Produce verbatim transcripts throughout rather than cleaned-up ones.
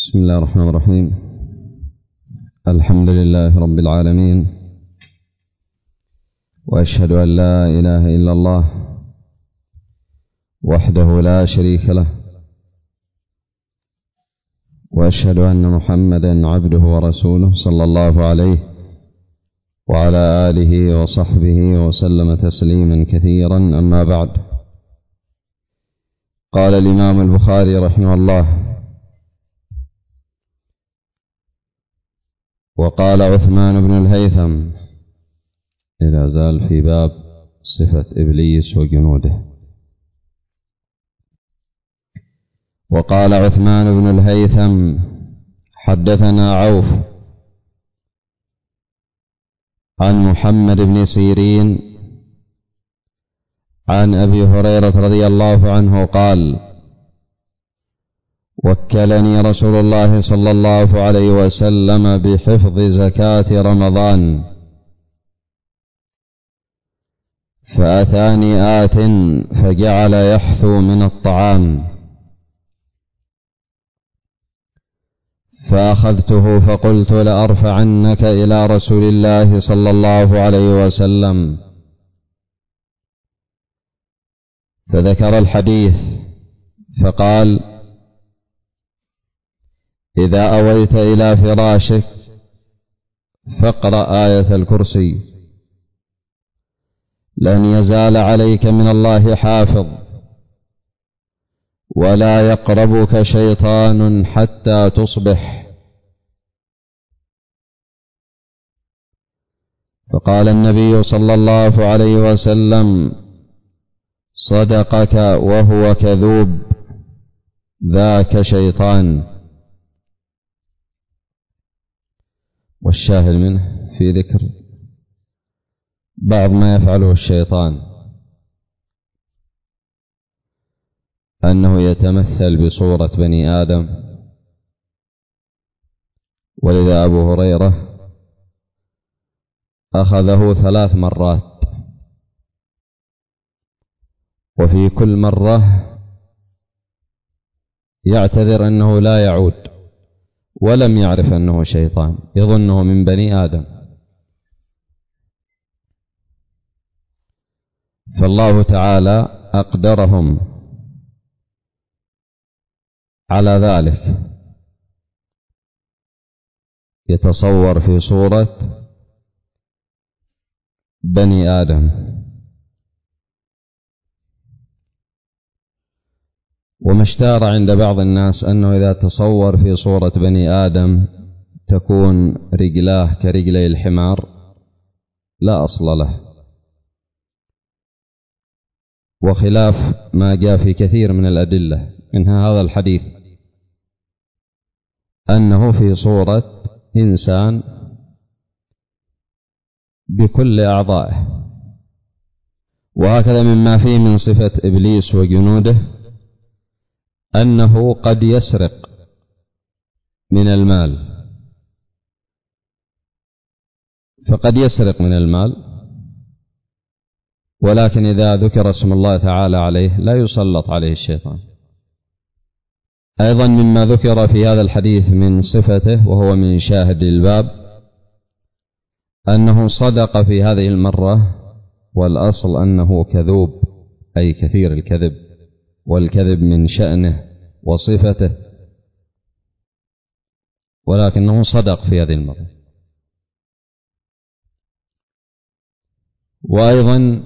بسم الله الرحمن الرحيم. الحمد لله رب العالمين، وأشهد أن لا إله إلا الله وحده لا شريك له، وأشهد أن محمدا عبده ورسوله صلى الله عليه وعلى آله وصحبه وسلم تسليما كثيرا. أما بعد، قال الإمام البخاري رحمه الله: وقال عثمان بن الهيثم، لا زال في باب صفة إبليس وجنوده. وقال عثمان بن الهيثم: حدثنا عوف عن محمد بن سيرين عن أبي هريرة رضي الله عنه قال: وكلني رسول الله صلى الله عليه وسلم بحفظ زكاة رمضان، فأتاني آت فجعل يحثو من الطعام، فأخذته فقلت: لأرفعنك إلى رسول الله صلى الله عليه وسلم. فذكر الحديث فقال: إذا أويت إلى فراشك فاقرأ آية الكرسي، لن يزال عليك من الله حافظ، ولا يقربك شيطان حتى تصبح. فقال النبي صلى الله عليه وسلم: صدقك وهو كذوب، ذاك شيطان. والشاهد منه في ذكر بعض ما يفعله الشيطان، أنه يتمثل بصورة بني آدم. ولذا أبو هريرة أخذه ثلاث مرات، وفي كل مرة يعتذر أنه لا يعود، ولم يعرف أنه شيطان، يظنه من بني آدم. فالله تعالى أقدرهم على ذلك، يتصور في صورة بني آدم. وما اشتهر عند بعض الناس أنه إذا تصور في صورة بني آدم تكون رجلاه كرجلي الحمار، لا أصل له، وخلاف ما جاء في كثير من الأدلة، منها هذا الحديث أنه في صورة إنسان بكل أعضائه. وهكذا مما فيه من صفة إبليس وجنوده أنه قد يسرق من المال، فقد يسرق من المال، ولكن إذا ذكر اسم الله تعالى عليه لا يسلط عليه الشيطان. أيضا مما ذكر في هذا الحديث من صفته، وهو من شاهد الباب، أنه صدق في هذه المرة، والأصل أنه كذوب، أي كثير الكذب، والكذب من شأنه وصفته، ولكنه صدق في هذه المرة. وأيضا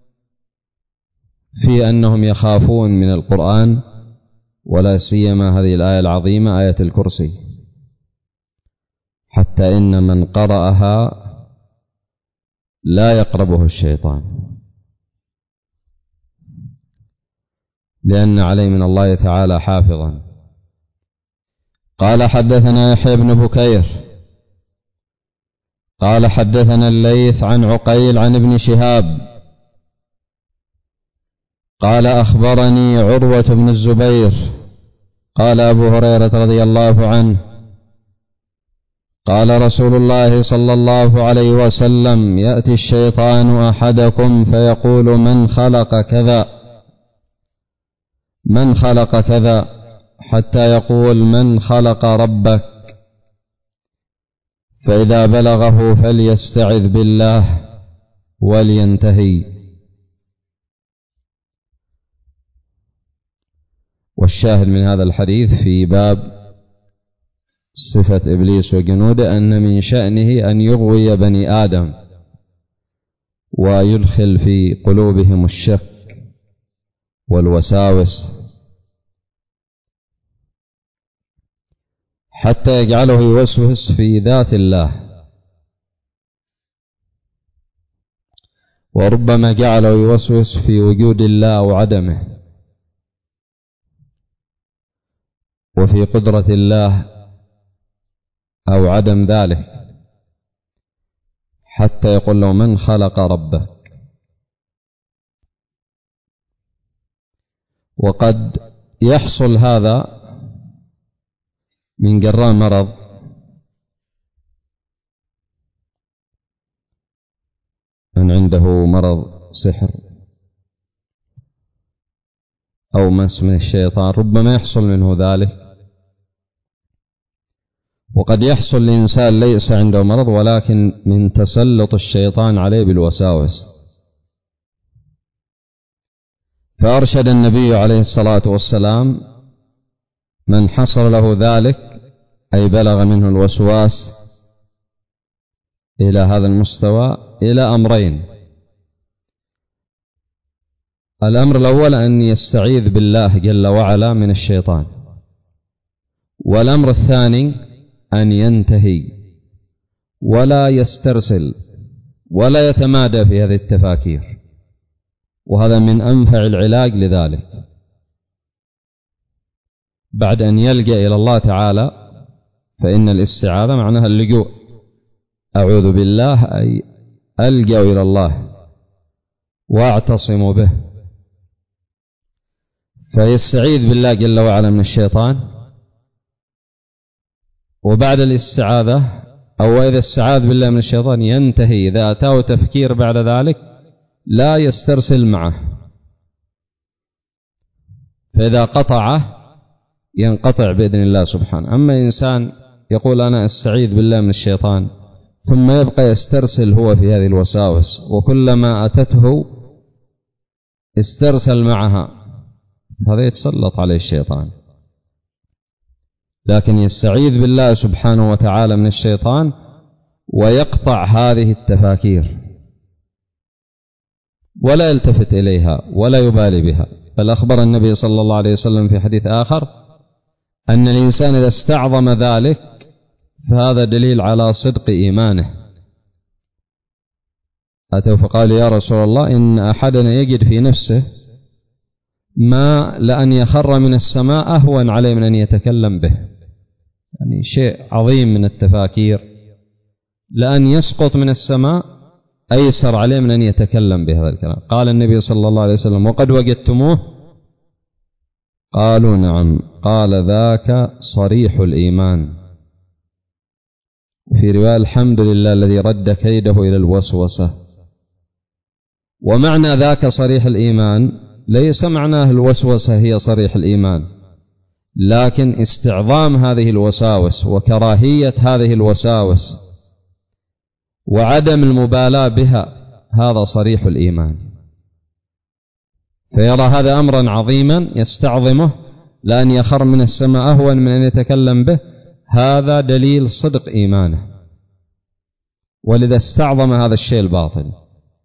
في أنهم يخافون من القرآن، ولا سيما هذه الآية العظيمة آية الكرسي، حتى إن من قرأها لا يقربه الشيطان، لأن عليه من الله تعالى حافظا. قال: حدثنا يحيى بن بكير قال: حدثنا الليث عن عقيل عن ابن شهاب قال: أخبرني عروة بن الزبير قال أبو هريرة رضي الله عنه: قال رسول الله صلى الله عليه وسلم: يأتي الشيطان أحدكم فيقول: من خلق كذا من خلق كذا حتى يقول من خلق ربك، فإذا بلغه فليستعذ بالله ولينتهي. والشاهد من هذا الحديث في باب صفة إبليس وجنوده أن من شأنه أن يغوي بني آدم ويدخل في قلوبهم الشك والوساوس حتى يجعله يوسوس في ذات الله، وربما جعله يوسوس في وجود الله أو عدمه، وفي قدرة الله أو عدم ذلك، حتى يقول له من خلق ربك. وقد يحصل هذا من جراء مرض من عنده مرض سحر أو مس من الشيطان، ربما يحصل منه ذلك. وقد يحصل لإنسان ليس عنده مرض ولكن من تسلط الشيطان عليه بالوساوس. فأرشد النبي عليه الصلاة والسلام من حصل له ذلك أي بلغ منه الوسواس إلى هذا المستوى إلى أمرين: الأمر الأول أن يستعيذ بالله جل وعلا من الشيطان، والأمر الثاني أن ينتهي ولا يسترسل ولا يتمادى في هذه التفاكير، وهذا من أنفع العلاج لذلك. بعد أن يلجأ إلى الله تعالى، فإن الاستعاذة معناها اللجوء، أعوذ بالله أي ألجأ إلى الله وأعتصم به، فيستعيذ بالله جل وعلا من الشيطان. وبعد الاستعاذة أو إذا استعاذ بالله من الشيطان ينتهي، إذا أتاه تفكير بعد ذلك لا يسترسل معه، فإذا قطعه ينقطع بإذن الله سبحانه. أما إنسان يقول أنا أستعيذ بالله من الشيطان ثم يبقى يسترسل هو في هذه الوساوس، وكلما أتته استرسل معها، هذا يتسلط عليه الشيطان. لكن يستعيذ بالله سبحانه وتعالى من الشيطان ويقطع هذه التفاكير ولا يلتفت إليها ولا يبالي بها. بل أخبر النبي صلى الله عليه وسلم في حديث آخر أن الإنسان إذا استعظم ذلك فهذا دليل على صدق إيمانه. أتوا فقالوا يا رسول الله إن أحدنا يجد في نفسه ما لأن يخر من السماء أهون عليه من أن يتكلم به، يعني شيء عظيم من التفاكير، لأن يسقط من السماء أيسر عليه من أن يتكلم بهذا الكلام. قال النبي صلى الله عليه وسلم وقد وجدتموه؟ قالوا نعم. قال ذاك صريح الإيمان. في رواية الحمد لله الذي رد كيده إلى الوسوسة. ومعنى ذاك صريح الإيمان ليس معناه الوسوسة هي صريح الإيمان، لكن استعظام هذه الوساوس وكراهية هذه الوساوس وعدم المبالاة بها، هذا صريح الإيمان. فيرى هذا أمرا عظيما يستعظمه، لأن يخر من السماء أهون من أن يتكلم به، هذا دليل صدق إيمانه، ولذا استعظم هذا الشيء الباطل.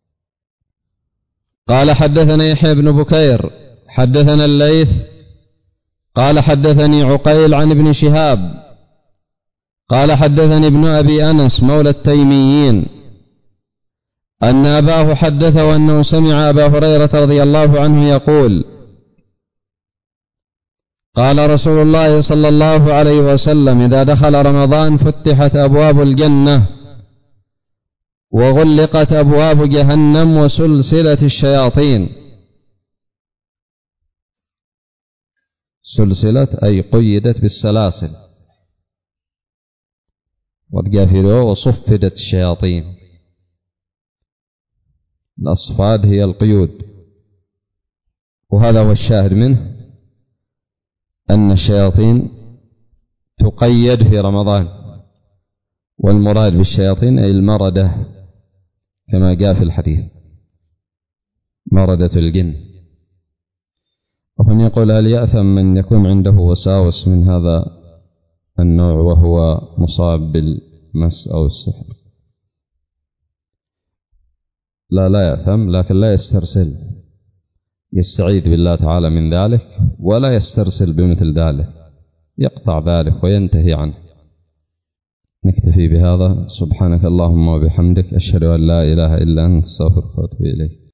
قال حدثنا يحيى بن بكير حدثنا الليث قال حدثني عقيل عن ابن شهاب قال حدثني ابن أبي أنس مولى التيميين أن أباه حدثه أنه سمع أبا هريرة رضي الله عنه يقول قال رسول الله صلى الله عليه وسلم إذا دخل رمضان فتحت أبواب الجنة وغلقت أبواب جهنم وسلسلة الشياطين. سلسلة أي قيدت بالسلاسل، والجافرة وصفدت الشياطين. الأصفاد هي القيود، وهذا هو الشاهد منه. أن الشياطين تقيد في رمضان، والمراد بالشياطين أي المردة كما جاء في الحديث، مردة الجن. ومن يقول هل يأثم من يكون عنده وساوس من هذا النوع وهو مصاب بالمس أو السحر؟ لا لا يأثم، لكن لا يسترسل، يستعيذ بالله تعالى من ذلك ولا يسترسل بمثل ذلك، يقطع ذلك وينتهي عنه. نكتفي بهذا. سبحانك اللهم وبحمدك، أشهد أن لا إله إلا أنت، استغفرك وأتوب إليك.